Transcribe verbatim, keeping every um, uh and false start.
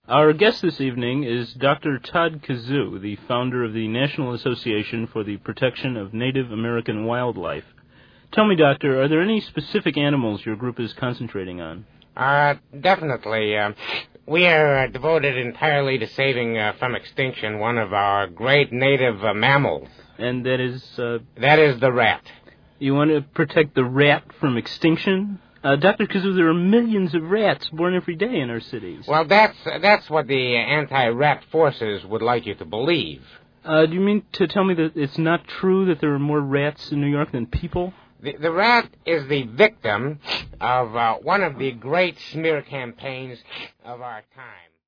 Our guest this evening is Doctor Todd Kazoo, the founder of the National Association for the Protection of Native American Wildlife. Tell me, Doctor, are there any specific animals your group is concentrating on? Uh, definitely. Uh, we are uh, devoted entirely to saving uh, from extinction one of our great native uh, mammals. And that is... Uh, that is the rat. You want to protect the rat from extinction? Uh, Doctor Kazoo, there are millions of rats born every day in our cities. Well, that's that's what the anti-rat forces would like you to believe. Uh, do you mean to tell me that it's not true that there are more rats in New York than people? The, the rat is the victim of uh, one of the great smear campaigns of our time.